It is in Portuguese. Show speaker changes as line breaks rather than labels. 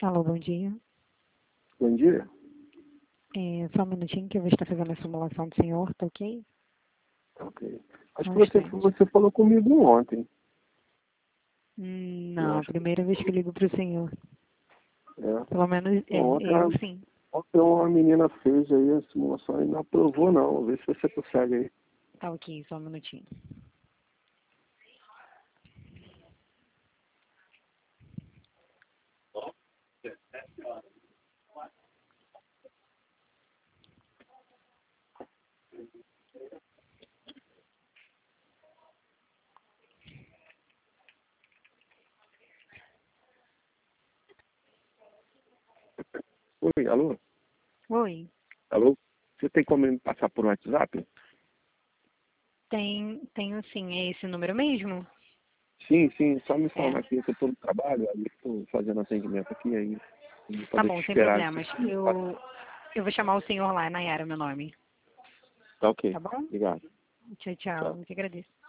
Alô, bom dia.
Bom dia.
Só um minutinho que eu vou estar fazendo a simulação do senhor, tá ok?
Ok. Acho
Só
que
um instante.
você falou comigo ontem. Eu
Não, a
acho que
primeira vez que eu ligo pro senhor.
é.
Pelo menos,
Ontem,
eu sim.
ontem uma menina fez aí a simulação e não aprovou não. Vê se você consegue aí.
Tá ok, só um minutinho.
Oi, alô?
Oi,
Alô? Você tem como me passar por WhatsApp?
tenho sim, é esse número mesmo?
Sim, só me
É.
falar aqui que eu tô no trabalho, aí estou fazendo atendimento aqui, aí não
Tá
pode te
bom, sem
esperar.
problemas. Eu vou chamar o senhor lá, Nayara, meu nome.
Tá ok.
Tá bom?
Obrigado.
Tchau, tchau.
Tchau.
Eu te agradeço.